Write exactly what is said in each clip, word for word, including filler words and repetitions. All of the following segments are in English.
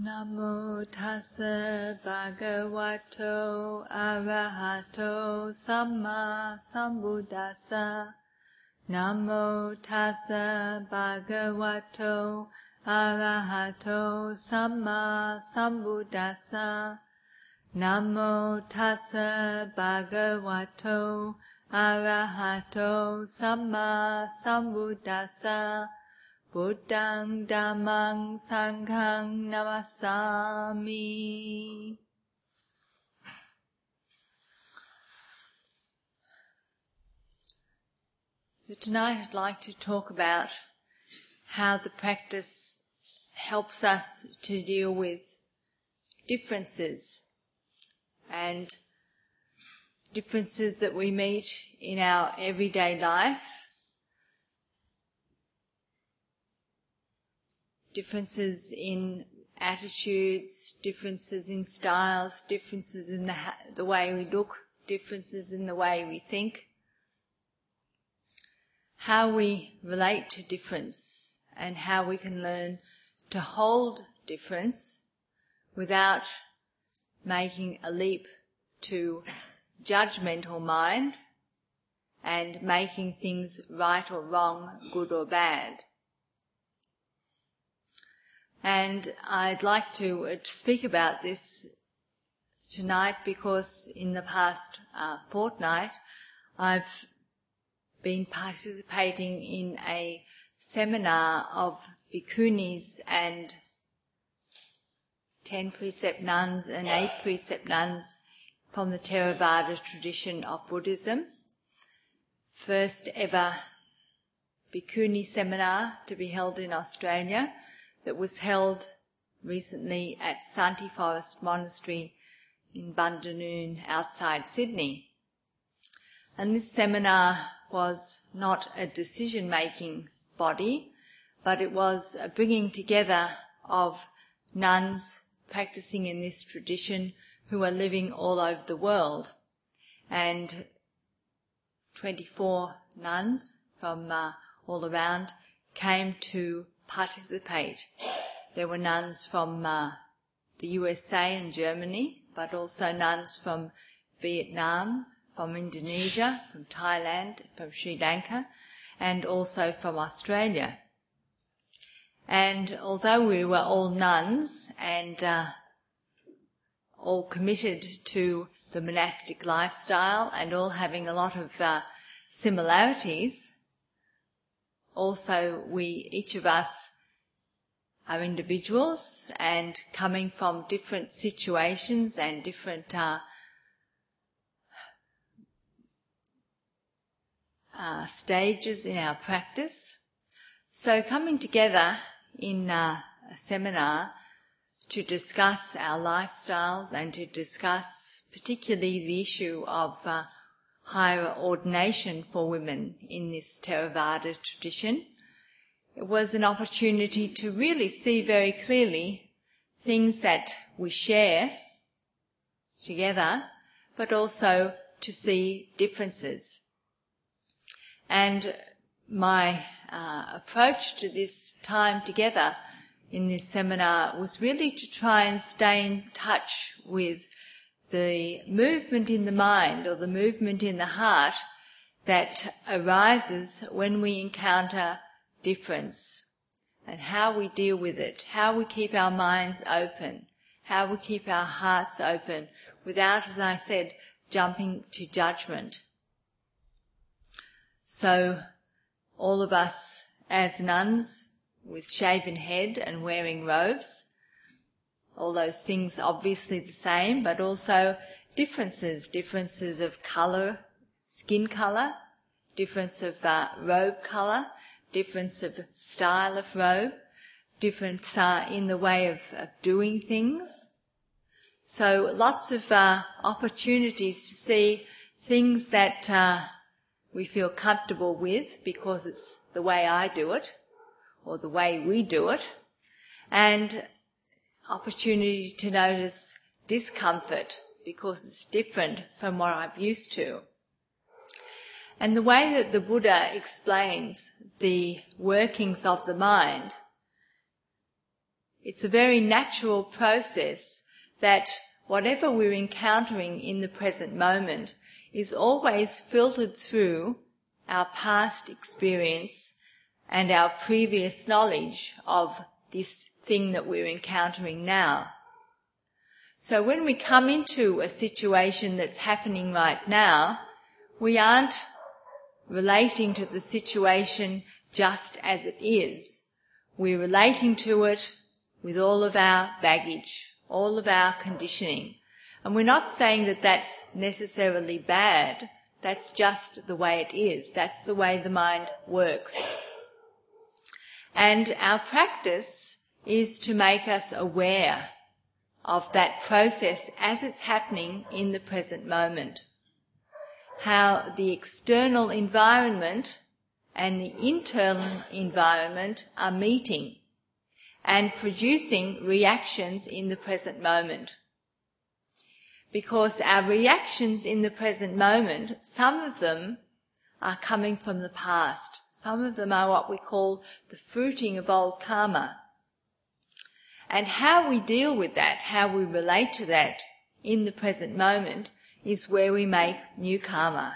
Namo tassa bhagavato arahato samma sambuddhassa. Namo tassa bhagavato arahato samma sambuddhassa. Namo tassa bhagavato arahato samma sambuddhassa. Buddhang Dhammang Sanghang Namasami. So tonight I'd like to talk about how the practice helps us to deal with differences and differences that we meet in our everyday life. Differences in attitudes, differences in styles, differences in the, ha- the way we look, differences in the way we think. How we relate to difference and how we can learn to hold difference without making a leap to judgmental mind and making things right or wrong, good or bad. And I'd like to speak about this tonight because in the past uh, fortnight I've been participating in a seminar of bhikkhunis and ten precept nuns and eight precept nuns from the Theravada tradition of Buddhism. First ever bhikkhuni seminar to be held in Australia, that was held recently at Santi Forest Monastery in Bundanoon outside Sydney. And this seminar was not a decision-making body, but it was a bringing together of nuns practicing in this tradition who are living all over the world. And twenty-four nuns from uh, all around came to participate. There were nuns from uh, the U S A and Germany, but also nuns from Vietnam, from Indonesia, from Thailand, from Sri Lanka, and also from Australia. And although we were all nuns and uh, all committed to the monastic lifestyle and all having a lot of uh, similarities, also, we, each of us are individuals and coming from different situations and different uh, uh, stages in our practice. So coming together in uh, a seminar to discuss our lifestyles and to discuss particularly the issue of uh, higher ordination for women in this Theravada tradition. It was an opportunity to really see very clearly things that we share together, but also to see differences. And my uh, approach to this time together in this seminar was really to try and stay in touch with the movement in the mind or the movement in the heart that arises when we encounter difference and how we deal with it, how we keep our minds open, how we keep our hearts open without, as I said, jumping to judgment. So all of us as nuns with shaven head and wearing robes, all those things obviously the same, but also differences, differences of colour, skin colour, difference of uh, robe colour, difference of style of robe, difference uh, in the way of, of doing things. So lots of uh, opportunities to see things that uh, we feel comfortable with because it's the way I do it or the way we do it, and opportunity to notice discomfort because it's different from what I'm used to. And the way that the Buddha explains the workings of the mind it's a very natural process that whatever we're encountering in the present moment is always filtered through our past experience and our previous knowledge of this thing that we're encountering now. So when we come into a situation that's happening right now, we aren't relating to the situation just as it is. We're relating to it with all of our baggage, all of our conditioning. And we're not saying that that's necessarily bad. That's just the way it is. That's the way the mind works. And our practice is to make us aware of that process as it's happening in the present moment. How the external environment and the internal environment are meeting and producing reactions in the present moment. Because our reactions in the present moment, some of them are coming from the past. Some of them are what we call the fruiting of old karma. And how we deal with that, how we relate to that in the present moment is where we make new karma.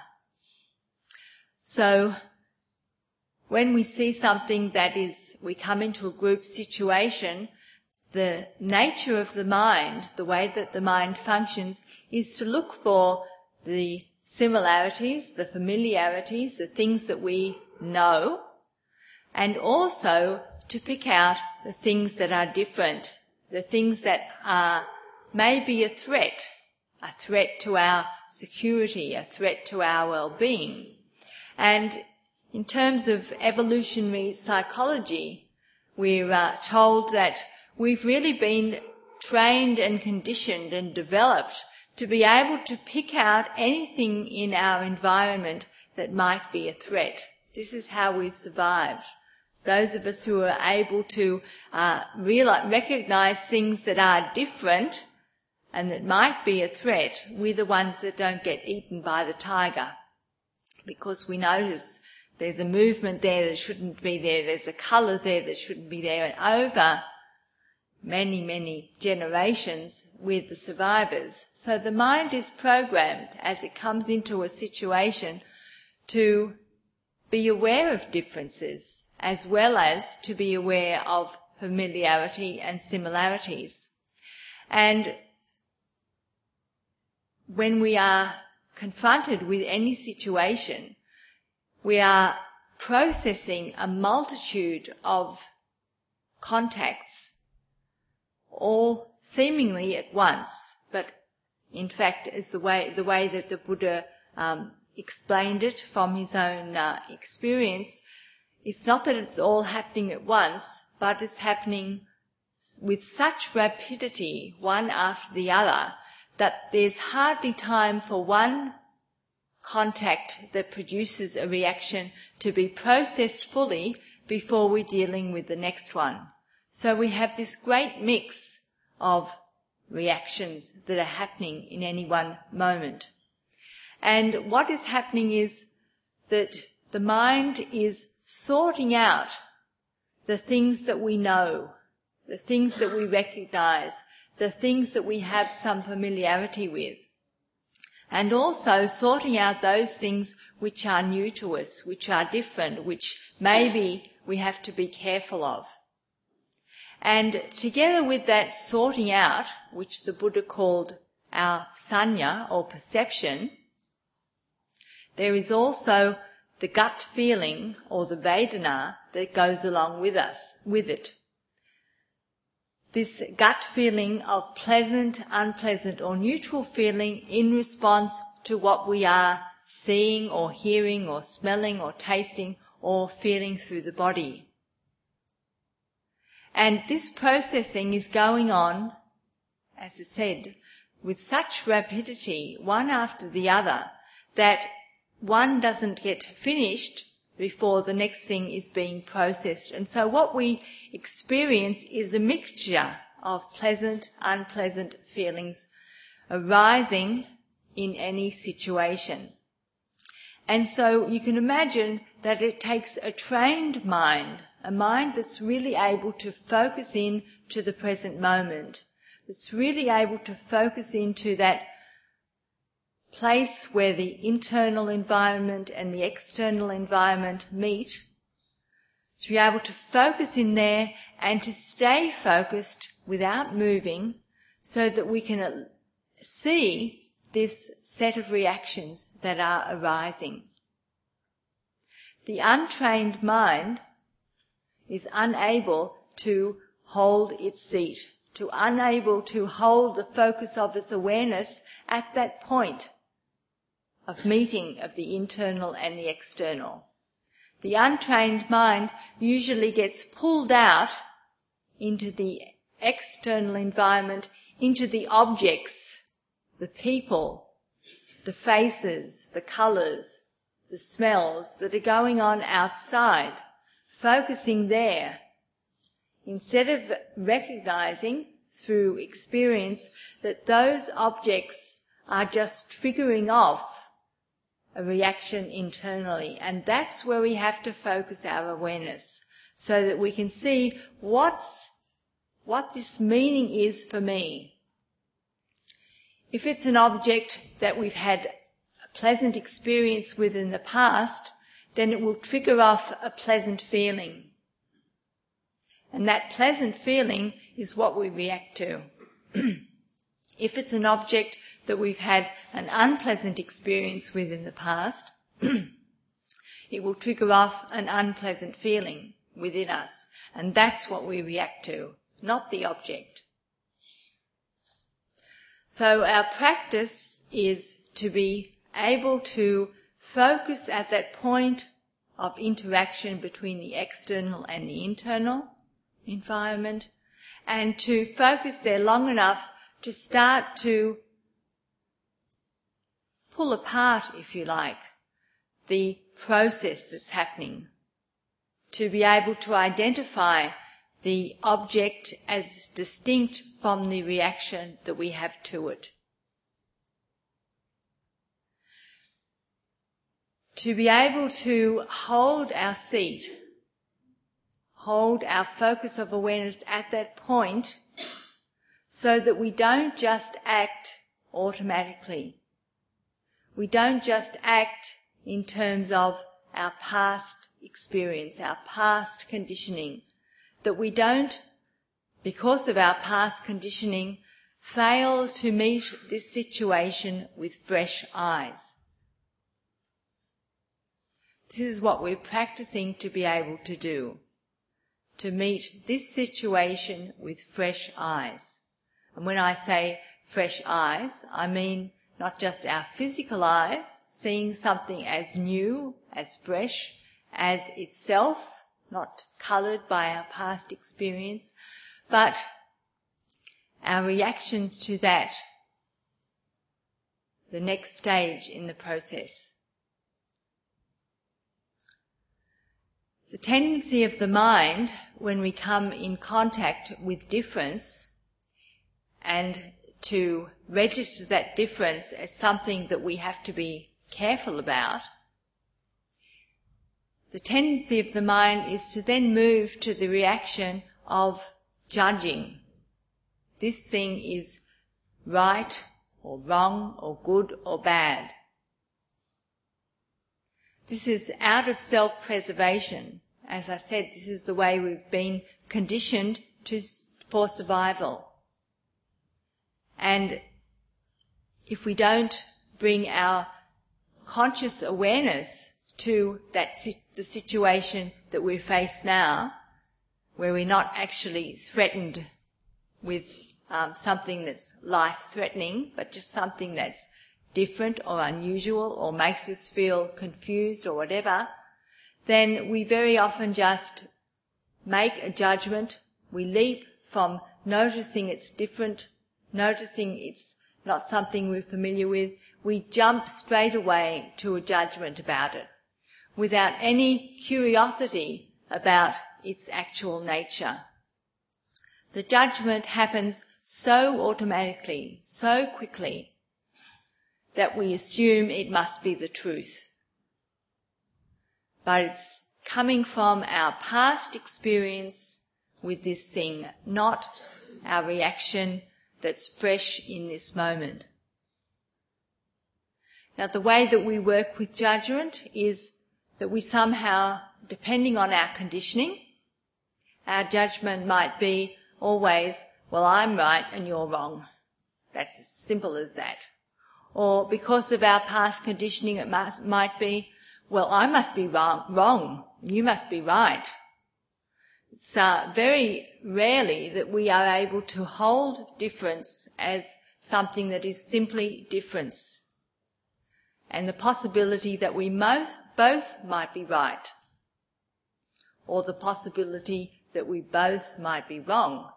So when we see something that is, we come into a group situation, the nature of the mind, the way that the mind functions, is to look for the similarities, the familiarities, the things that we know, and also to pick out the things that are different, the things that are maybe a threat, a threat to our security, a threat to our well-being. And in terms of evolutionary psychology, we're uh, told that we've really been trained and conditioned and developed to be able to pick out anything in our environment that might be a threat. This is how we've survived. Those of us who are able to uh, realize, recognize things that are different and that might be a threat, we're the ones that don't get eaten by the tiger, because we notice there's a movement there that shouldn't be there, there's a colour there that shouldn't be there, and over many, many generations with the survivors. So the mind is programmed as it comes into a situation to be aware of differences as well as to be aware of familiarity and similarities. And when we are confronted with any situation, we are processing a multitude of contacts, all seemingly at once, but in fact is the way the way that the Buddha um, explained it from his own uh, experience. It's not that it's all happening at once, but it's happening with such rapidity, one after the other, that there's hardly time for one contact that produces a reaction to be processed fully before we're dealing with the next one. So we have this great mix of reactions that are happening in any one moment. And what is happening is that the mind is sorting out the things that we know, the things that we recognize, the things that we have some familiarity with, and also sorting out those things which are new to us, which are different, which maybe we have to be careful of. And together with that sorting out, which the Buddha called our sanya or perception, there is also the gut feeling or the vedana that goes along with us, with it. This gut feeling of pleasant, unpleasant or neutral feeling in response to what we are seeing or hearing or smelling or tasting or feeling through the body. And this processing is going on, as I said, with such rapidity, one after the other, that one doesn't get finished before the next thing is being processed. And so what we experience is a mixture of pleasant, unpleasant feelings arising in any situation. And so you can imagine that it takes a trained mind, a mind that's really able to focus in to the present moment, that's really able to focus into that place where the internal environment and the external environment meet, to be able to focus in there and to stay focused without moving so that we can see this set of reactions that are arising. The untrained mind is unable to hold its seat, to unable to hold the focus of its awareness at that point of meeting of the internal and the external. The untrained mind usually gets pulled out into the external environment, into the objects, the people, the faces, the colours, the smells that are going on outside, focusing there, instead of recognising through experience that those objects are just triggering off a reaction internally. And that's where we have to focus our awareness, so that we can see what's, what this meaning is for me. If it's an object that we've had a pleasant experience with in the past, then it will trigger off a pleasant feeling. And that pleasant feeling is what we react to. If it's an object that we've had an unpleasant experience with in the past, it will trigger off an unpleasant feeling within us. And that's what we react to, not the object. So our practice is to be able to focus at that point of interaction between the external and the internal environment, and to focus there long enough to start to pull apart, if you like, the process that's happening, to be able to identify the object as distinct from the reaction that we have to it. To be able to hold our seat, hold our focus of awareness at that point, so that we don't just act automatically. We don't just act in terms of our past experience, our past conditioning, that we don't, because of our past conditioning, fail to meet this situation with fresh eyes. This is what we're practicing to be able to do, to meet this situation with fresh eyes. And when I say fresh eyes, I mean not just our physical eyes, seeing something as new, as fresh, as itself, not coloured by our past experience, but our reactions to that, the next stage in the process. The tendency of the mind, when we come in contact with difference, and to register that difference as something that we have to be careful about, the tendency of the mind is to then move to the reaction of judging. This thing is right or wrong or good or bad. This is out of self-preservation. As I said, this is the way we've been conditioned to, for survival. And if we don't bring our conscious awareness to that the situation that we face now, where we're not actually threatened with um, something that's life-threatening, but just something that's different or unusual or makes us feel confused or whatever, then we very often just make a judgment. We leap from noticing it's different, noticing it's not something we're familiar with. We jump straight away to a judgment about it, without any curiosity about its actual nature. The judgment happens so automatically, so quickly, that we assume it must be the truth. But it's coming from our past experience with this thing, not our reaction that's fresh in this moment. Now, the way that we work with judgment is that we somehow, depending on our conditioning, our judgment might be always, well, I'm right and you're wrong. That's as simple as that. Or because of our past conditioning, it must, might be, well, I must be wrong, wrong, you must be right. It's uh, very rarely that we are able to hold difference as something that is simply difference, and the possibility that we both, both might be right, or the possibility that we both might be wrong.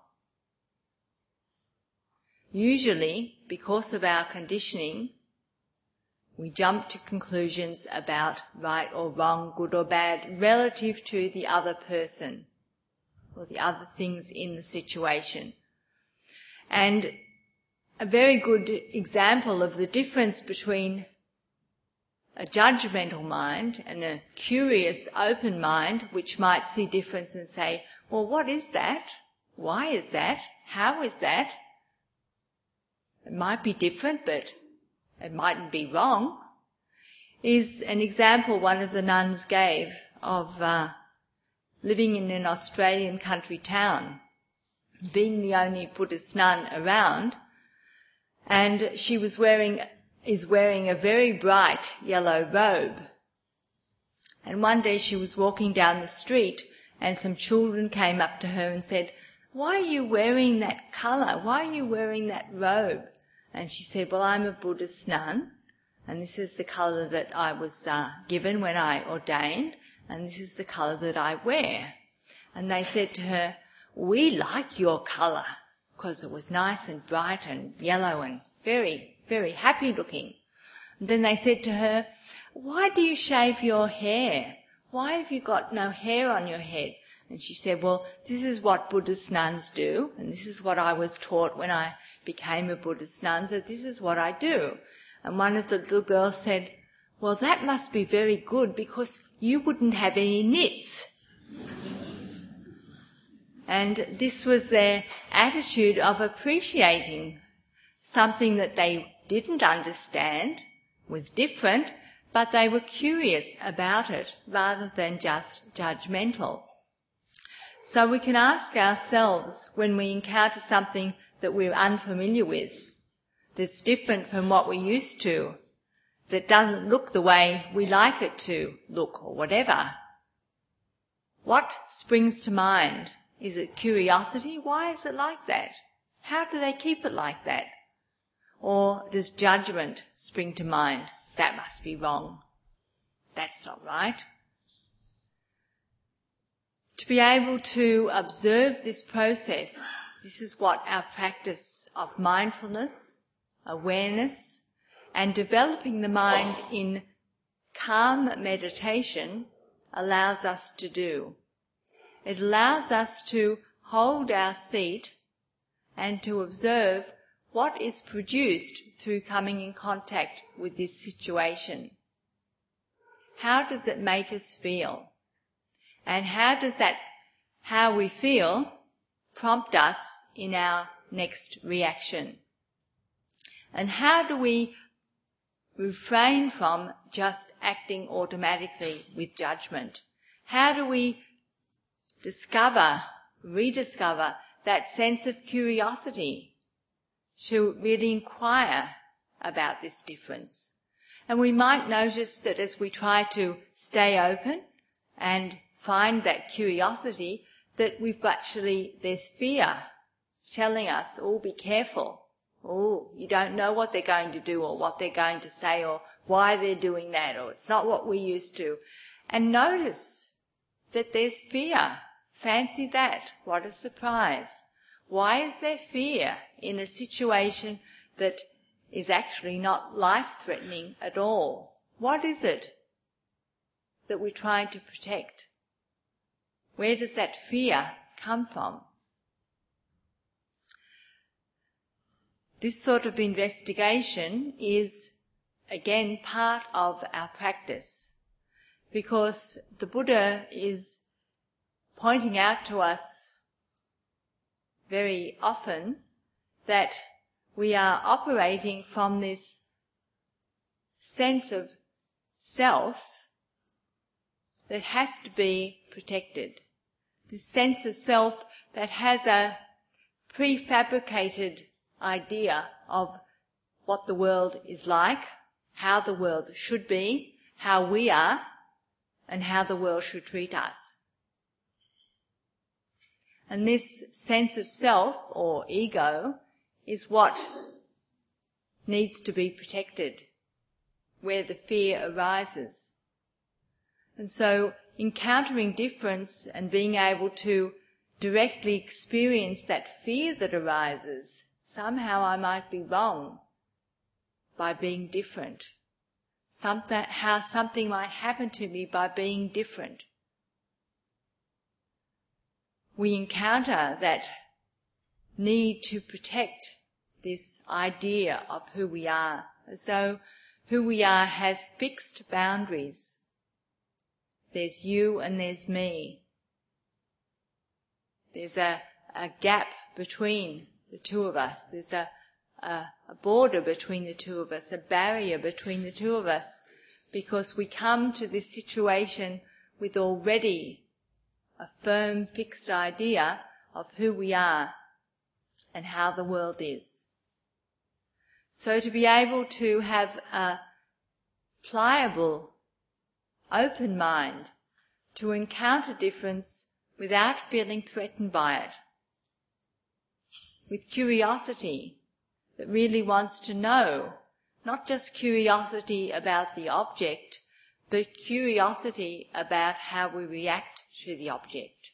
Usually, because of our conditioning, we jump to conclusions about right or wrong, good or bad, relative to the other person or the other things in the situation. And a very good example of the difference between a judgmental mind and a curious, open mind, which might see difference and say, well, what is that? Why is that? How is that? It might be different, but it mightn't be wrong, is an example one of the nuns gave of uh, living in an Australian country town, being the only Buddhist nun around, and she was wearing, is wearing a very bright yellow robe. And one day she was walking down the street and some children came up to her and said, why are you wearing that colour? Why are you wearing that robe? And she said, well, I'm a Buddhist nun, and this is the colour that I was uh, given when I ordained, and this is the colour that I wear. And they said to her, we like your colour, because it was nice and bright and yellow and very, very happy looking. And then they said to her, why do you shave your hair? Why have you got no hair on your head? And she said, well, this is what Buddhist nuns do, and this is what I was taught when I became a Buddhist nun, so this is what I do. And one of the little girls said, well, that must be very good because you wouldn't have any nits. And this was their attitude of appreciating something that they didn't understand, was different, but they were curious about it rather than just judgmental. So we can ask ourselves when we encounter something that we're unfamiliar with, that's different from what we're used to, that doesn't look the way we like it to look or whatever, what springs to mind? Is it curiosity? Why is it like that? How do they keep it like that? Or does judgment spring to mind? That must be wrong. That's not right. To be able to observe this process, this is what our practice of mindfulness, awareness, and developing the mind in calm meditation allows us to do. It allows us to hold our seat and to observe what is produced through coming in contact with this situation. How does it make us feel? And how does that, how we feel, prompt us in our next reaction? And how do we refrain from just acting automatically with judgment? How do we discover, rediscover that sense of curiosity to really inquire about this difference? And we might notice that as we try to stay open and find that curiosity, that we've actually, there's fear telling us, oh, be careful. Oh, you don't know what they're going to do or what they're going to say or why they're doing that, or it's not what we're used to. And notice that there's fear. Fancy that. What a surprise. Why is there fear in a situation that is actually not life-threatening at all? What is it that we're trying to protect? Where does that fear come from? This sort of investigation is, again, part of our practice, because the Buddha is pointing out to us very often that we are operating from this sense of self that has to be protected. This sense of self that has a prefabricated idea of what the world is like, how the world should be, how we are, and how the world should treat us. And this sense of self, or ego, is what needs to be protected, where the fear arises. And so encountering difference and being able to directly experience that fear that arises, somehow I might be wrong by being different. Something, how something might happen to me by being different. We encounter that need to protect this idea of who we are, as though who we are has fixed boundaries. There's you and there's me. There's a, a gap between the two of us. There's a, a, a border between the two of us, a barrier between the two of us, because we come to this situation with already a firm, fixed idea of who we are and how the world is. So to be able to have a pliable, open mind, to encounter difference without feeling threatened by it, with curiosity that really wants to know, not just curiosity about the object, but curiosity about how we react to the object.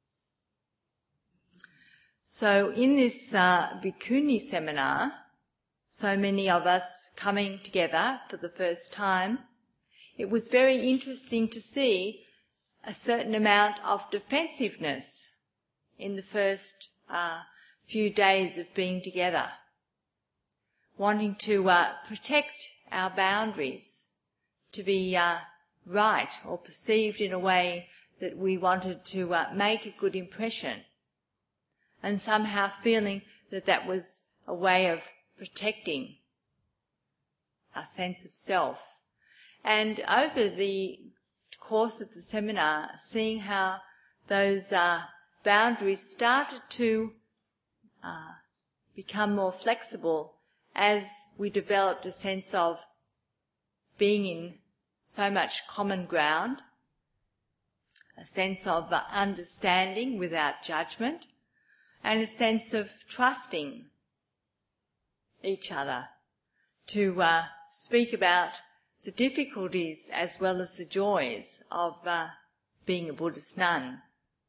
So in this uh, Bhikkhuni seminar, so many of us coming together for the first time, it was very interesting to see a certain amount of defensiveness in the first uh, few days of being together, wanting to uh, protect our boundaries, to be uh, right or perceived in a way that we wanted to uh, make a good impression, and somehow feeling that that was a way of protecting our sense of self. And over the course of the seminar, seeing how those uh, boundaries started to uh, become more flexible as we developed a sense of being in so much common ground, a sense of uh, understanding without judgment, and a sense of trusting each other to uh, speak about the difficulties as well as the joys of uh, being a Buddhist nun.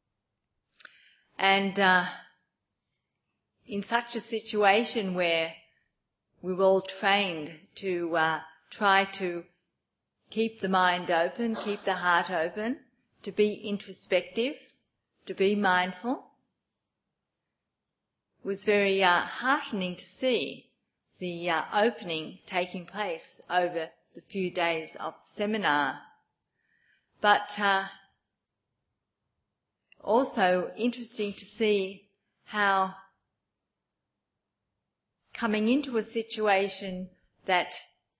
And uh, in such a situation where we were all trained to uh, try to keep the mind open, keep the heart open, to be introspective, to be mindful, it was very uh, heartening to see the uh, opening taking place over the few days of the seminar. But uh, also interesting to see how coming into a situation that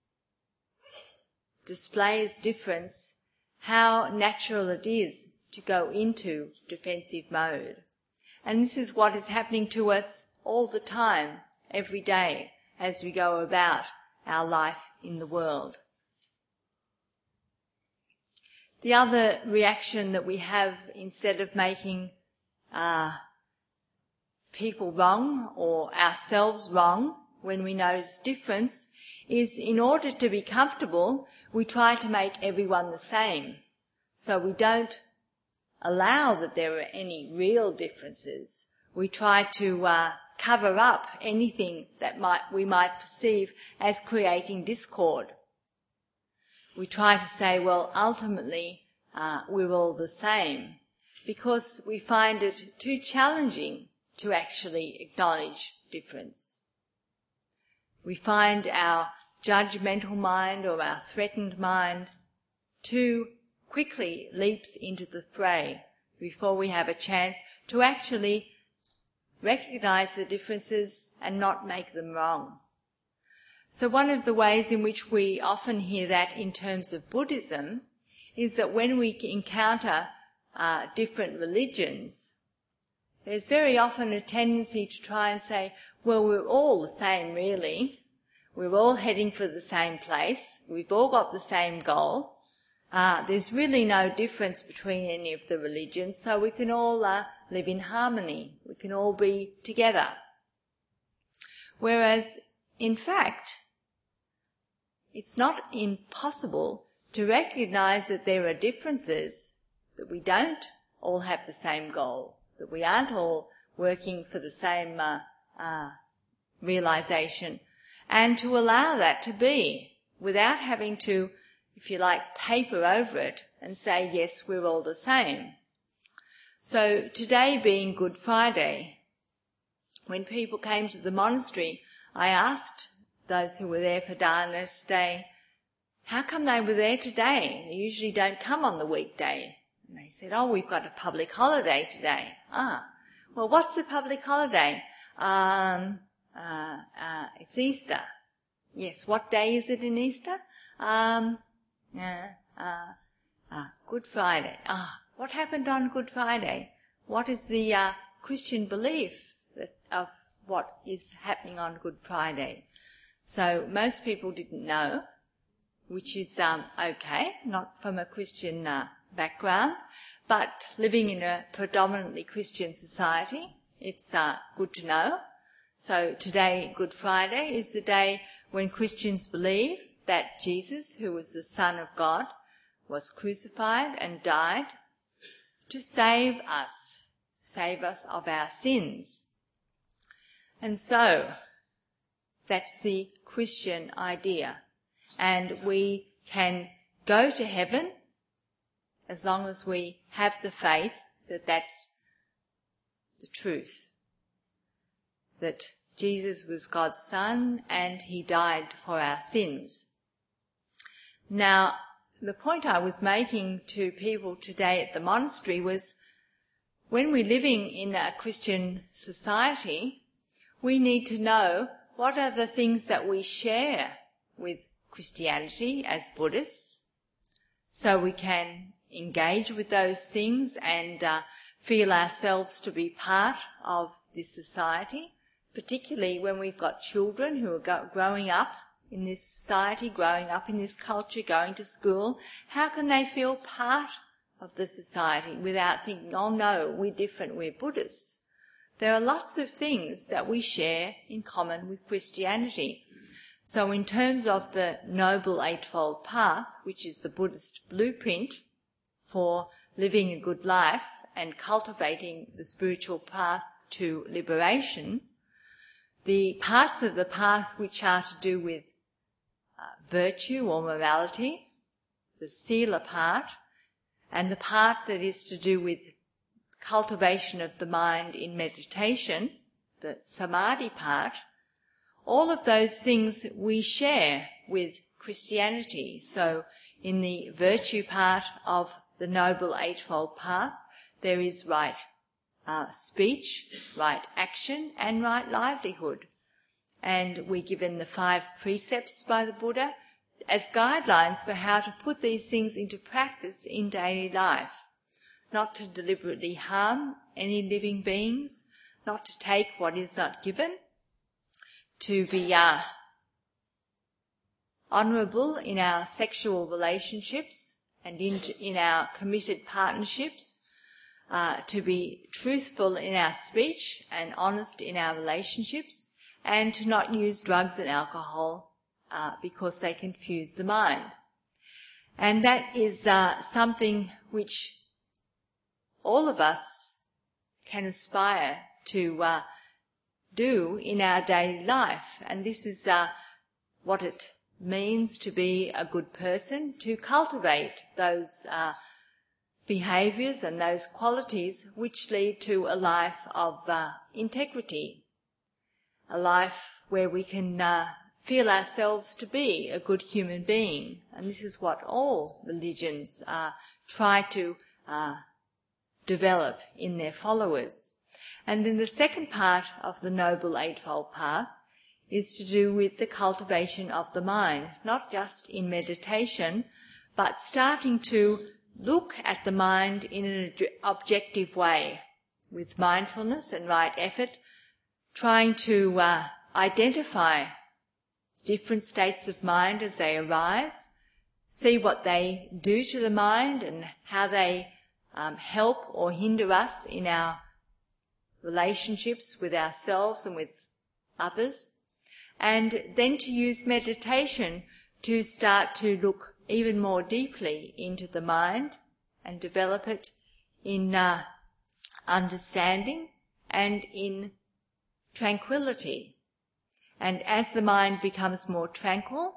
displays difference, how natural it is to go into defensive mode. And this is what is happening to us all the time, every day, as we go about our life in the world. The other reaction that we have, instead of making uh, people wrong or ourselves wrong when we notice difference, is in order to be comfortable, we try to make everyone the same. So we don't allow that there are any real differences. We try to uh, cover up anything that might we might perceive as creating discord. We try to say, well, ultimately, uh, we're all the same, because we find it too challenging to actually acknowledge difference. We find our judgmental mind or our threatened mind too quickly leaps into the fray before we have a chance to actually recognise the differences and not make them wrong. So one of the ways in which we often hear that in terms of Buddhism is that when we encounter uh, different religions, there's very often a tendency to try and say, well, we're all the same really. We're all heading for the same place. We've all got the same goal. Uh, there's really no difference between any of the religions, so we can all uh, live in harmony. We can all be together. Whereas, in fact, it's not impossible to recognise that there are differences, that we don't all have the same goal, that we aren't all working for the same uh, uh, realisation, and to allow that to be without having to, if you like, paper over it and say, yes, we're all the same. So today being Good Friday, when people came to the monastery, I asked those who were there for dharana today, how come they were there today? They usually don't come on the weekday. And they said, oh, we've got a public holiday today. Ah, well, what's the public holiday? Um, uh, uh, it's Easter. Yes, what day is it in Easter? Um, uh, uh, uh, Good Friday. Ah, what happened on Good Friday? What is the uh, Christian belief that, of what is happening on Good Friday? So most people didn't know, which is um, okay, not from a Christian uh, background, but living in a predominantly Christian society, it's uh, good to know. So today, Good Friday, is the day when Christians believe that Jesus, who was the Son of God, was crucified and died to save us, save us of our sins. And so, that's the Christian idea. And we can go to heaven as long as we have the faith that that's the truth. That Jesus was God's Son and he died for our sins. Now, the point I was making to people today at the monastery was when we're living in a Christian society, we need to know what are the things that we share with Christianity as Buddhists, so we can engage with those things and uh, feel ourselves to be part of this society, particularly when we've got children who are go- growing up in this society, growing up in this culture, going to school. How can they feel part of the society without thinking, oh no, we're different, we're Buddhists? There are lots of things that we share in common with Christianity. So in terms of the Noble Eightfold Path, which is the Buddhist blueprint for living a good life and cultivating the spiritual path to liberation, the parts of the path which are to do with uh, virtue or morality, the sila part, and the part that is to do with cultivation of the mind in meditation, the samadhi part, all of those things we share with Christianity. So in the virtue part of the Noble Eightfold Path, there is right uh, speech, right action, and right livelihood. And we're given the five precepts by the Buddha as guidelines for how to put these things into practice in daily life. Not to deliberately harm any living beings, not to take what is not given, to be uh, honourable in our sexual relationships and in, in our committed partnerships, uh, to be truthful in our speech and honest in our relationships, and to not use drugs and alcohol uh, because they confuse the mind. And that is uh, something which all of us can aspire to uh, do in our daily life. And this is uh, what it means to be a good person, to cultivate those uh, behaviours and those qualities which lead to a life of uh, integrity, a life where we can uh, feel ourselves to be a good human being. And this is what all religions uh, try to uh, develop in their followers. And then the second part of the Noble Eightfold Path is to do with the cultivation of the mind, not just in meditation, but starting to look at the mind in an objective way, with mindfulness and right effort, trying to uh, identify different states of mind as they arise, see what they do to the mind and how they um, help or hinder us in our relationships with ourselves and with others, and then to use meditation to start to look even more deeply into the mind and develop it in uh, understanding and in tranquility. And as the mind becomes more tranquil,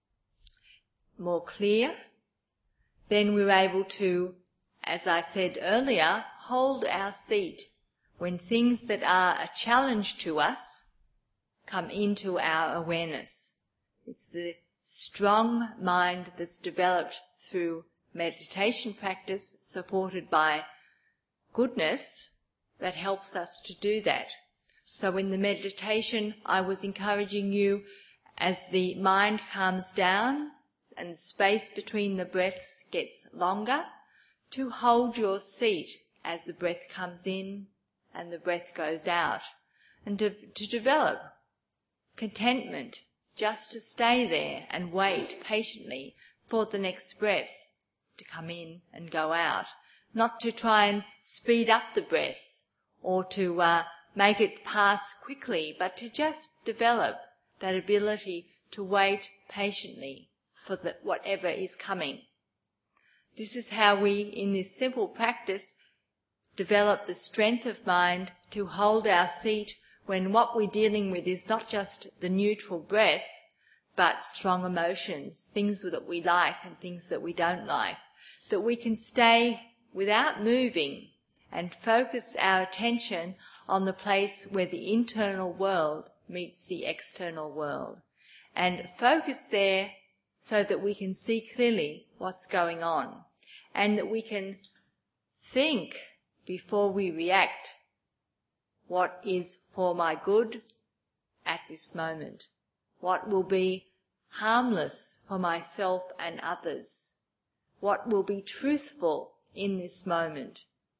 more clear, then we're able to, as I said earlier, hold our seat when things that are a challenge to us come into our awareness. It's the strong mind that's developed through meditation practice supported by goodness that helps us to do that. So in the meditation, I was encouraging you, as the mind calms down and the space between the breaths gets longer, to hold your seat as the breath comes in and the breath goes out, and to, to develop contentment just to stay there and wait patiently for the next breath to come in and go out, not to try and speed up the breath or to uh, make it pass quickly, but to just develop that ability to wait patiently for the, whatever is coming. This is how we, in this simple practice, develop the strength of mind to hold our seat when what we're dealing with is not just the neutral breath, but strong emotions, things that we like and things that we don't like, that we can stay without moving and focus our attention on the place where the internal world meets the external world, and focus there so that we can see clearly what's going on, and that we can think before we react what is for my good at this moment, what will be harmless for myself and others, what will be truthful in this moment.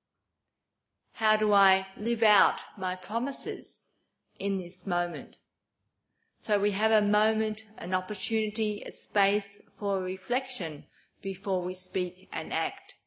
How do I live out my promises in this moment? So we have a moment, an opportunity, a space for reflection before we speak and act.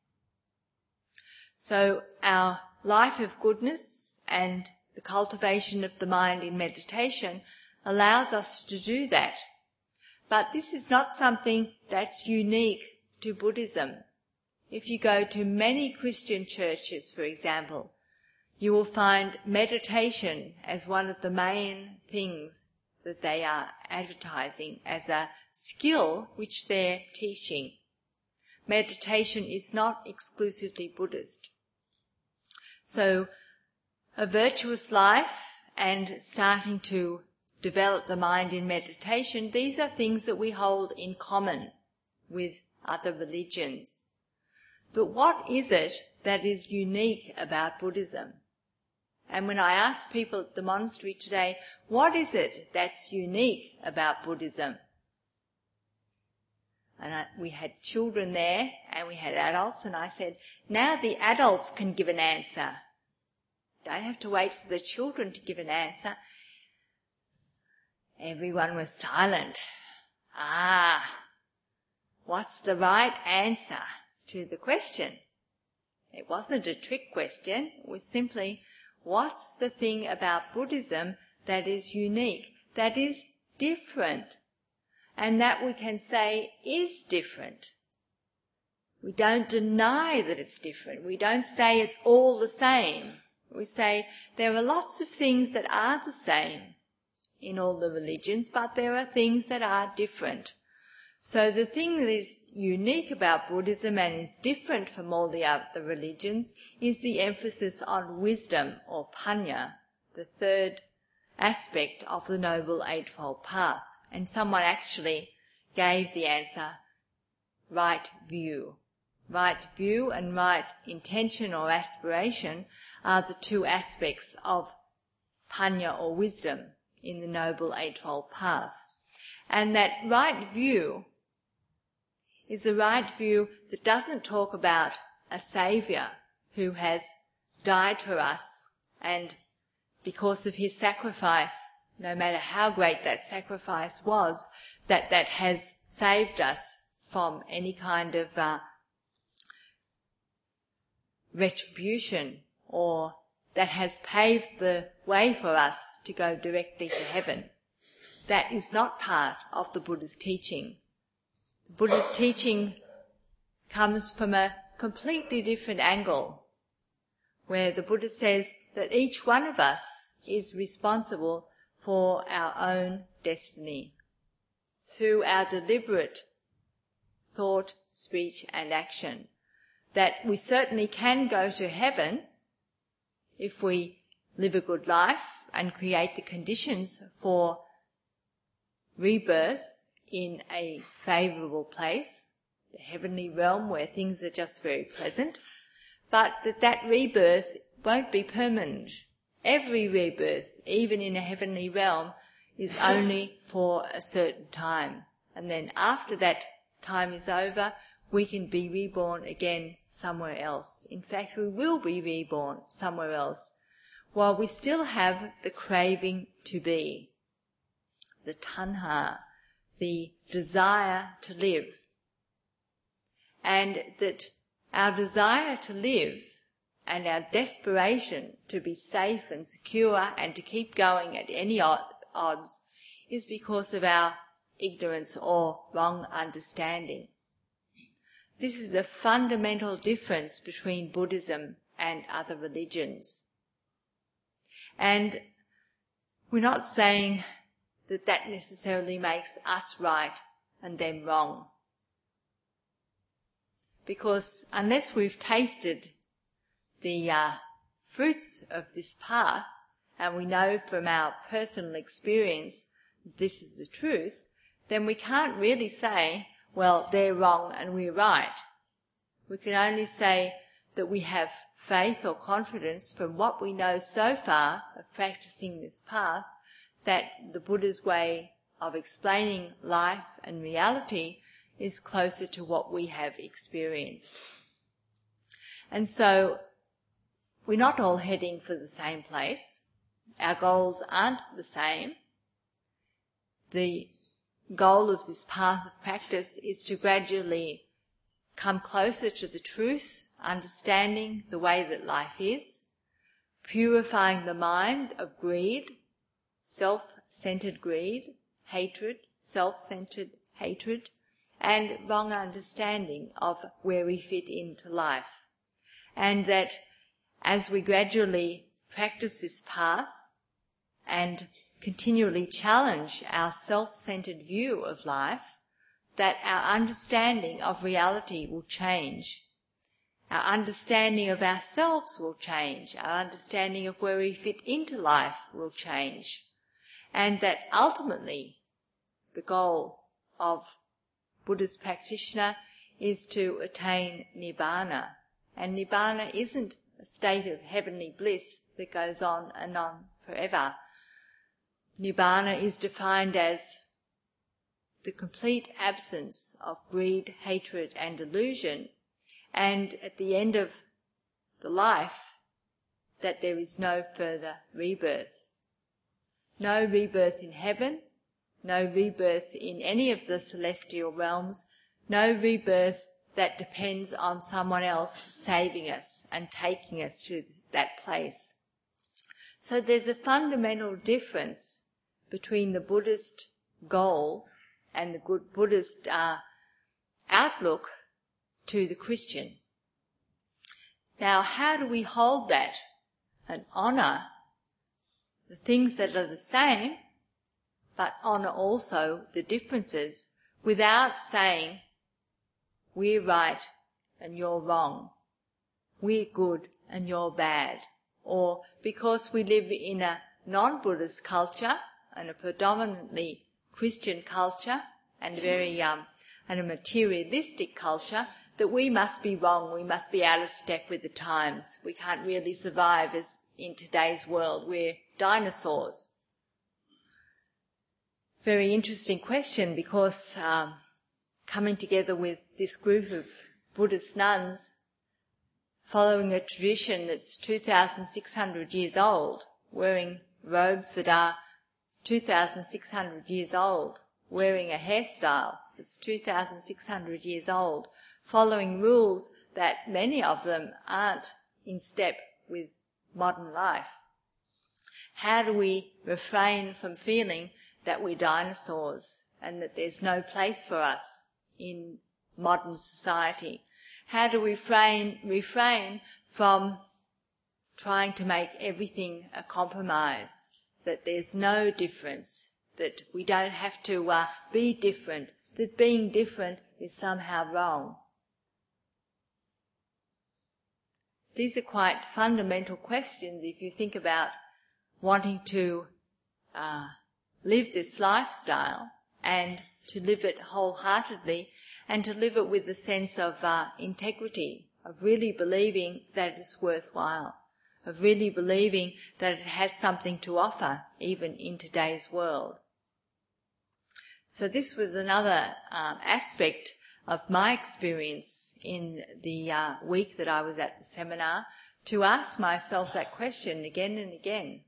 So our life of goodness and the cultivation of the mind in meditation allows us to do that. But this is not something that's unique to Buddhism. If you go to many Christian churches, for example, you will find meditation as one of the main things that they are advertising as a skill which they're teaching. Meditation is not exclusively Buddhist. So a virtuous life and starting to develop the mind in meditation, these are things that we hold in common with other religions. But what is it that is unique about Buddhism? And when I asked people at the monastery today, what is it that's unique about Buddhism? And I, we had children there and we had adults, and I said, now the adults can give an answer. Don't have to wait for the children to give an answer. Everyone was silent. Ah, what's the right answer to the question? It wasn't a trick question. It was simply, what's the thing about Buddhism that is unique, that is different, and that we can say is different? We don't deny that it's different. We don't say it's all the same. We say there are lots of things that are the same in all the religions, but there are things that are different. So the thing that is unique about Buddhism and is different from all the other religions is the emphasis on wisdom, or panya, the third aspect of the Noble Eightfold Path. And someone actually gave the answer, right view. Right view and right intention or aspiration are the two aspects of Panya or wisdom in the Noble Eightfold Path. And that right view is a right view that doesn't talk about a saviour who has died for us, and because of his sacrifice, no matter how great that sacrifice was, that that has saved us from any kind of uh, retribution, or that has paved the way for us to go directly to heaven. That is not part of the Buddha's teaching. The Buddha's teaching comes from a completely different angle, where the Buddha says that each one of us is responsible for our own destiny through our deliberate thought, speech and action. That we certainly can go to heaven if we live a good life and create the conditions for rebirth in a favourable place, the heavenly realm where things are just very pleasant, but that that rebirth won't be permanent. Every rebirth, even in a heavenly realm, is only for a certain time. And then after that time is over, we can be reborn again somewhere else. In fact, we will be reborn somewhere else, while we still have the craving to be, the tanha, the desire to live. And that our desire to live and our desperation to be safe and secure and to keep going at any odds is because of our ignorance or wrong understanding. This is a fundamental difference between Buddhism and other religions. And we're not saying that that necessarily makes us right and them wrong. Because unless we've tasted the uh, fruits of this path, and we know from our personal experience this is the truth, then we can't really say, well, they're wrong and we're right. We can only say that we have faith or confidence from what we know so far of practicing this path, that the Buddha's way of explaining life and reality is closer to what we have experienced. And so we're not all heading for the same place. Our goals aren't the same. The goal of this path of practice is to gradually come closer to the truth, understanding the way that life is, purifying the mind of greed, self-centered greed, hatred, self-centered hatred, and wrong understanding of where we fit into life. And that as we gradually practice this path and continually challenge our self-centered view of life, that our understanding of reality will change. Our understanding of ourselves will change. Our understanding of where we fit into life will change. And that ultimately the goal of Buddha's practitioner is to attain Nibbana. And Nibbana isn't a state of heavenly bliss that goes on and on forever. Nibbana is defined as the complete absence of greed, hatred and delusion, and at the end of the life, that there is no further rebirth. No rebirth in heaven, no rebirth in any of the celestial realms, no rebirth that depends on someone else saving us and taking us to that place. So there's a fundamental difference between the Buddhist goal and the good Buddhist uh, outlook to the Christian. Now, how do we hold that and honour the things that are the same, but honour also the differences without saying we're right and you're wrong, we're good and you're bad, or because we live in a non-Buddhist culture and a predominantly Christian culture and very um, and a materialistic culture, that we must be wrong, we must be out of step with the times. We can't really survive as in today's world. We're dinosaurs. Very interesting question, because um, coming together with this group of Buddhist nuns, following a tradition that's two thousand six hundred years old, wearing robes that are two thousand six hundred years old, wearing a hairstyle that's two thousand six hundred years old, following rules that many of them aren't in step with modern life. How do we refrain from feeling that we're dinosaurs and that there's no place for us in modern society? How do we refrain, refrain from trying to make everything a compromise, that there's no difference, that we don't have to uh, be different, that being different is somehow wrong? These are quite fundamental questions if you think about wanting to uh, live this lifestyle and to live it wholeheartedly and to live it with a sense of uh, integrity, of really believing that it's worthwhile, of really believing that it has something to offer even in today's world. So this was another um, aspect of my experience in the uh, week that I was at the seminar, to ask myself that question again and again.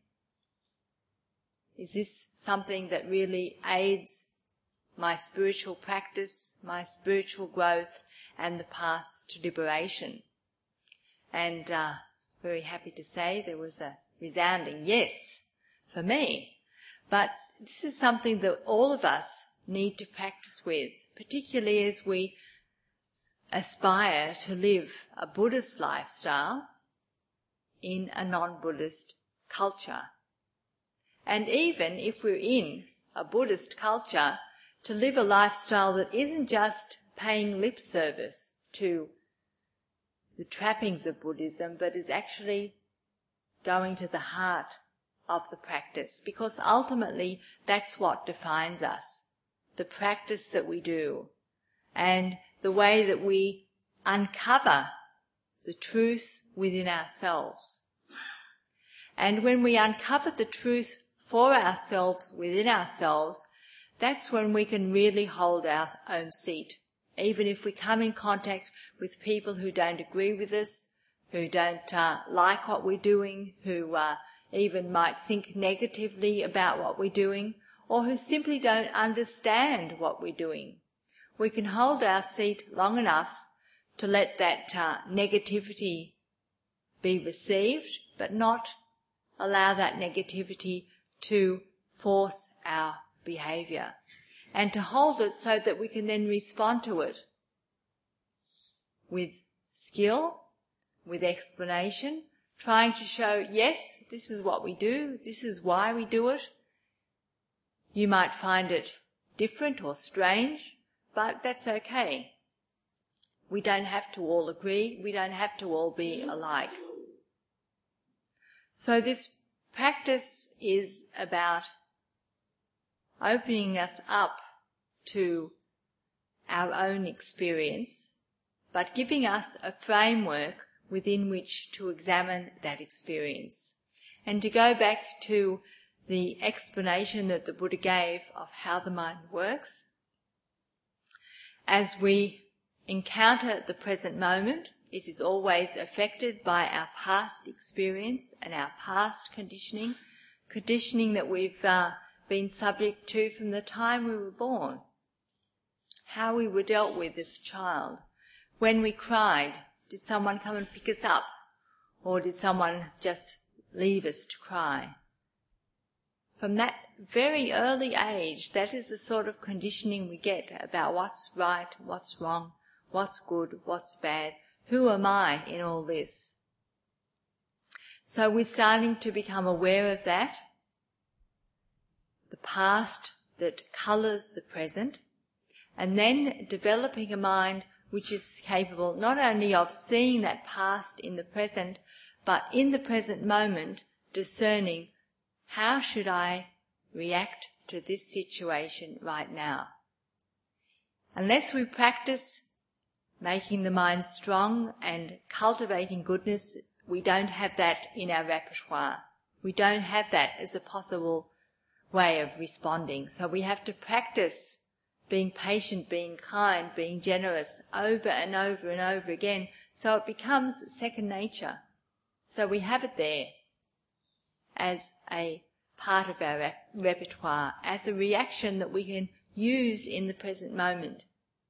Is this something that really aids my spiritual practice, my spiritual growth, and the path to liberation? And uh, very happy to say there was a resounding yes for me. But this is something that all of us need to practice with, particularly as we aspire to live a Buddhist lifestyle in a non-Buddhist culture. And even if we're in a Buddhist culture, to live a lifestyle that isn't just paying lip service to the trappings of Buddhism, but is actually going to the heart of the practice, because ultimately that's what defines us, the practice that we do and the way that we uncover the truth within ourselves. And when we uncover the truth for ourselves within ourselves, that's when we can really hold our own seat. Even if we come in contact with people who don't agree with us, who don't uh, like what we're doing, who uh, even might think negatively about what we're doing, or who simply don't understand what we're doing, we can hold our seat long enough to let that uh, negativity be received, but not allow that negativity to force our behaviour, and to hold it so that we can then respond to it with skill, with explanation, trying to show, yes, this is what we do, this is why we do it. You might find it different or strange, but that's okay. We don't have to all agree, we don't have to all be alike. So this practice is about opening us up to our own experience, but giving us a framework within which to examine that experience. And to go back to the explanation that the Buddha gave of how the mind works, as we encounter the present moment, it is always affected by our past experience and our past conditioning, conditioning that we've uh, been subject to from the time we were born, how we were dealt with as a child. When we cried, did someone come and pick us up, or did someone just leave us to cry? From that very early age, that is the sort of conditioning we get about what's right, what's wrong, what's good, what's bad, who am I in all this? So we're starting to become aware of that, the past that colours the present, and then developing a mind which is capable not only of seeing that past in the present, but in the present moment discerning, how should I react to this situation right now? Unless we practice making the mind strong and cultivating goodness, we don't have that in our repertoire. We don't have that as a possible way of responding. So we have to practice being patient, being kind, being generous over and over and over again, so it becomes second nature. So we have it there as a part of our rep- repertoire, as a reaction that we can use in the present moment.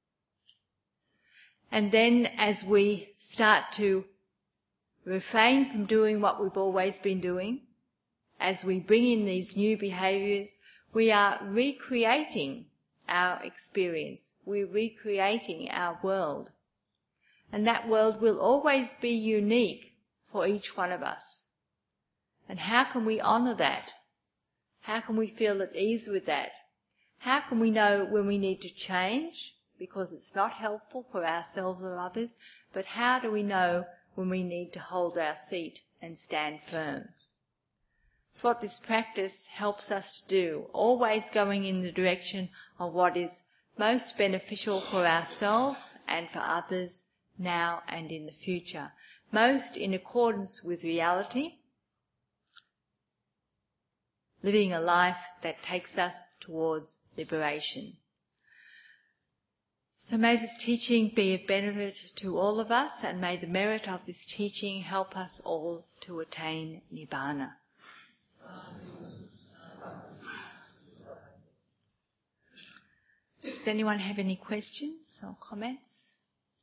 And then as we start to refrain from doing what we've always been doing, as we bring in these new behaviours, we are recreating our experience. We're recreating our world. And that world will always be unique for each one of us. And how can we honour that? How can we feel at ease with that? How can we know when we need to change because it's not helpful for ourselves or others? But how do we know when we need to hold our seat and stand firm? It's what this practice helps us to do, always going in the direction of what is most beneficial for ourselves and for others now and in the future, most in accordance with reality, living a life that takes us towards liberation. So may this teaching be of benefit to all of us, and may the merit of this teaching help us all to attain Nibbana. Does anyone have any questions or comments?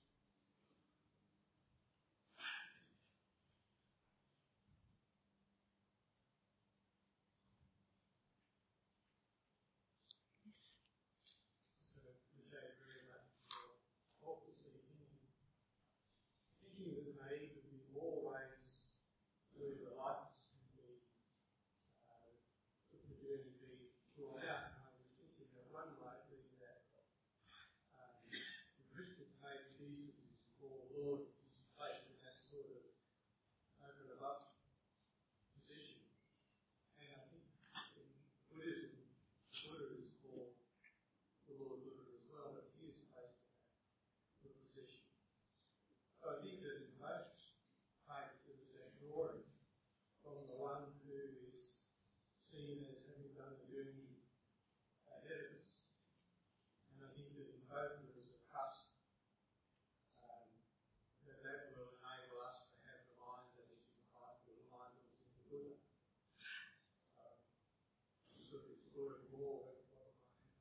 Yes. So, Vijay, very much for obviously thinking that there may even be more ways where the life can be, uh, the journey be drawn out. And I was thinking of one way being that um, the Christian page Jesus is called Lord, is placed in that sort of over and above position. And I think in Buddhism, Buddha is called the Lord Buddha as well, but he is placed in that position. So I think that in most cases that drawing from the one who is seen as having done the journey ahead of us. And I think that in both of us a trust um, that that will enable us to have the mind that is in Christ, the mind that is in the Buddha. Um, sort of exploring more what what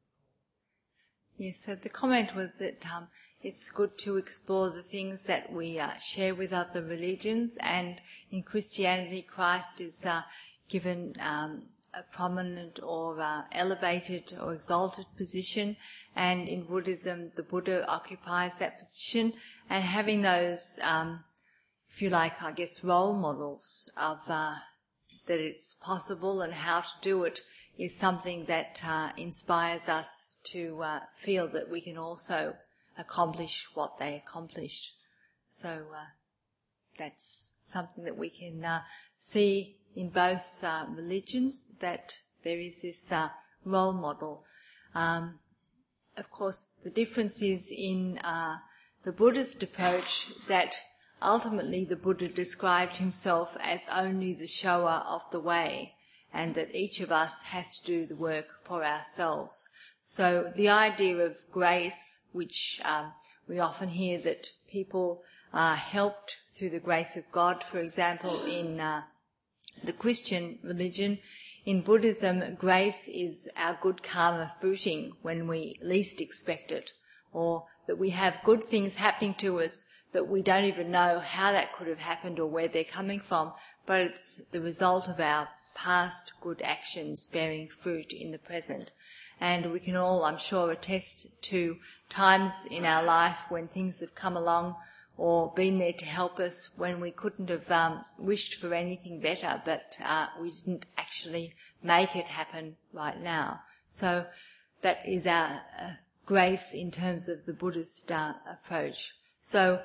Yes, so the comment was that um, it's good to explore the things that we uh, share with other religions, and in Christianity Christ is uh, given um, a prominent or uh, elevated or exalted position, and in Buddhism the Buddha occupies that position, and having those, um, if you like, I guess, role models of uh, that it's possible and how to do it is something that uh, inspires us to uh, feel that we can also accomplish what they accomplished. So uh, that's something that we can uh, see in both uh, religions, that there is this uh, role model. Um, of course, the difference is in uh, the Buddhist approach that ultimately the Buddha described himself as only the shower of the way, and that each of us has to do the work for ourselves. So the idea of grace, which um, we often hear that people are helped through the grace of God, for example, in uh, the Christian religion. In Buddhism, grace is our good karma fruiting when we least expect it, or that we have good things happening to us that we don't even know how that could have happened or where they're coming from, but it's the result of our past good actions bearing fruit in the present. And we can all, I'm sure, attest to times in our life when things have come along or been there to help us when we couldn't have um, wished for anything better, but uh, we didn't actually make it happen right now. So that is our uh, grace in terms of the Buddhist uh, approach. So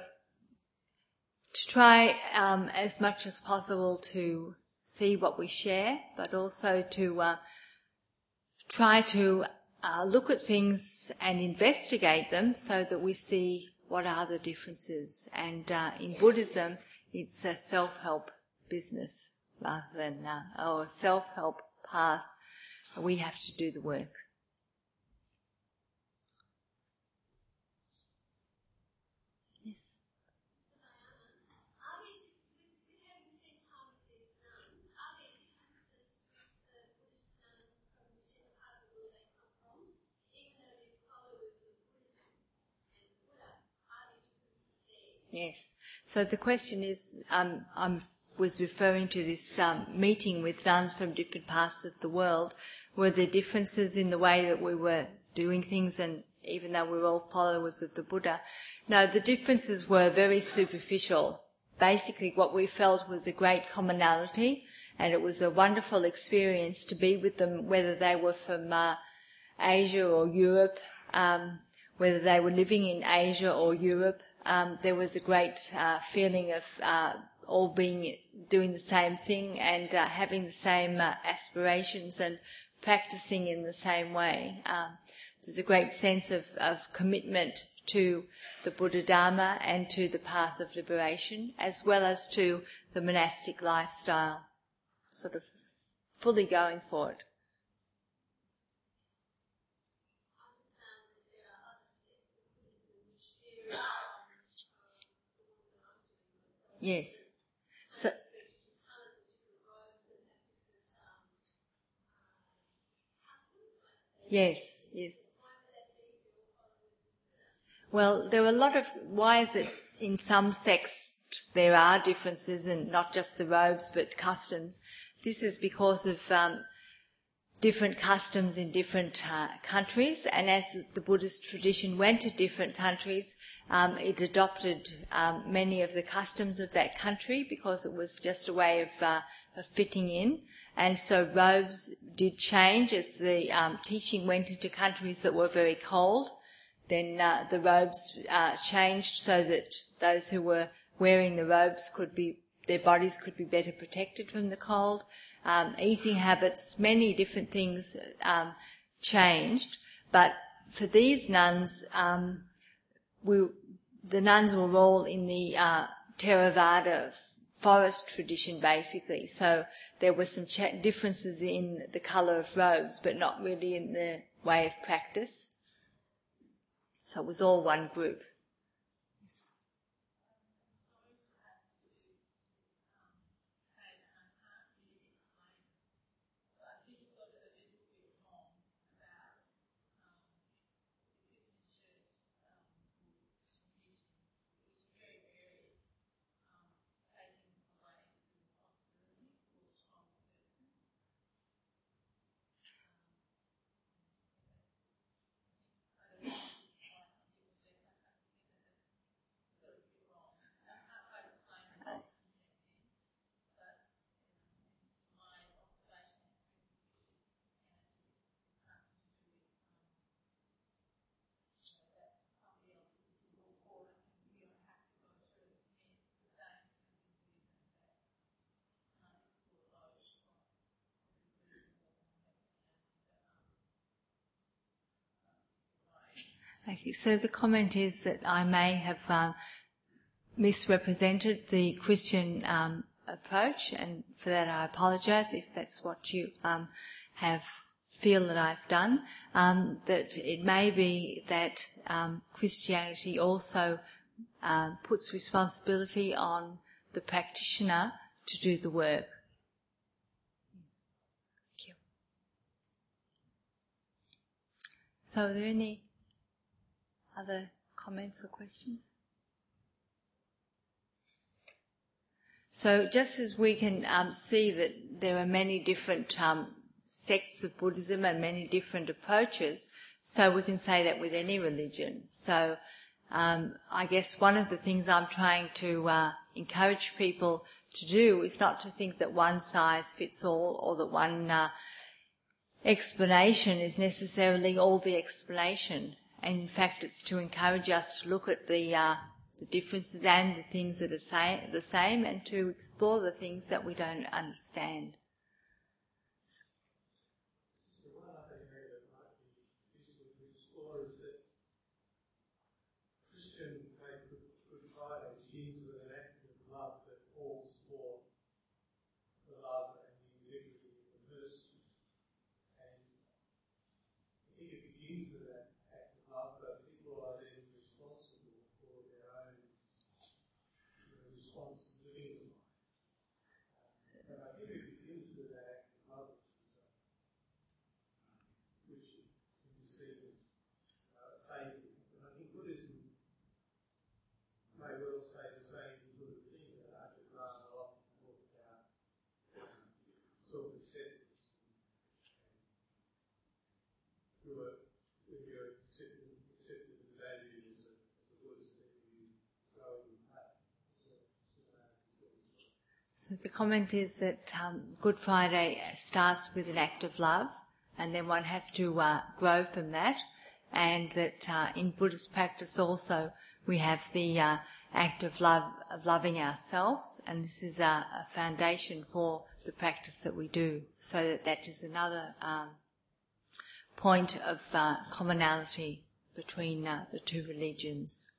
to try um, as much as possible to see what we share, but also to uh, try to uh, look at things and investigate them so that we see what are the differences. And uh, in Buddhism, it's a self-help business rather than uh, oh, a self-help path. We have to do the work. Yes. Yes. So the question is, um, I was referring to this um, meeting with nuns from different parts of the world. Were there differences in the way that we were doing things, and even though we were all followers of the Buddha? No, the differences were very superficial. Basically, what we felt was a great commonality, and it was a wonderful experience to be with them, whether they were from uh, Asia or Europe, um, whether they were living in Asia or Europe. Um, there was a great uh, feeling of uh, all being doing the same thing and uh, having the same uh, aspirations and practicing in the same way. Um, there's a great sense of, of commitment to the Buddha Dharma and to the path of liberation, as well as to the monastic lifestyle, sort of fully going for it. Yes. So, yes, yes. Well, there are a lot of, why is it in some sects there are differences, and not just the robes but customs? This is because of um, different customs in different uh, countries, and as the Buddhist tradition went to different countries, um, it adopted um, many of the customs of that country because it was just a way of, uh, of fitting in. And so robes did change as the um, teaching went into countries that were very cold. Then uh, the robes uh, changed so that those who were wearing the robes could be, their bodies could be better protected from the cold. Um, eating habits, many different things um, changed. But for these nuns, um, we, the nuns were all in the uh, Theravada forest tradition, basically. So there were some ch- differences in the colour of robes, but not really in the way of practice. So it was all one group. Yes. Okay, so the comment is that I may have uh, misrepresented the Christian um, approach, and for that I apologise if that's what you um, have feel that I've done. Um, that it may be that um, Christianity also uh, puts responsibility on the practitioner to do the work. Thank you. So, are there any other comments or questions? So just as we can um, see that there are many different um, sects of Buddhism and many different approaches, so we can say that with any religion. So um, I guess one of the things I'm trying to uh, encourage people to do is not to think that one size fits all, or that one uh, explanation is necessarily all the explanation. And in fact, it's to encourage us to look at the uh, the differences and the things that are say, the same, and to explore the things that we don't understand. So one other area that might be useful to explore is that Christian response to living in life. Um, but I think it begins with that act of love, which can be seen as uh, saving. And I think Buddhism may well say the same sort of thing, that I could rather often talk about um, self-acceptance and through a, when you're accepted, accepted and valued as a, as a Buddhist, that you go in faith. So the comment is that um, Good Friday starts with an act of love, and then one has to uh, grow from that, and that uh, in Buddhist practice also we have the uh, act of love, of loving ourselves, and this is a, a foundation for the practice that we do. So that that is another um, point of uh, commonality between uh, the two religions.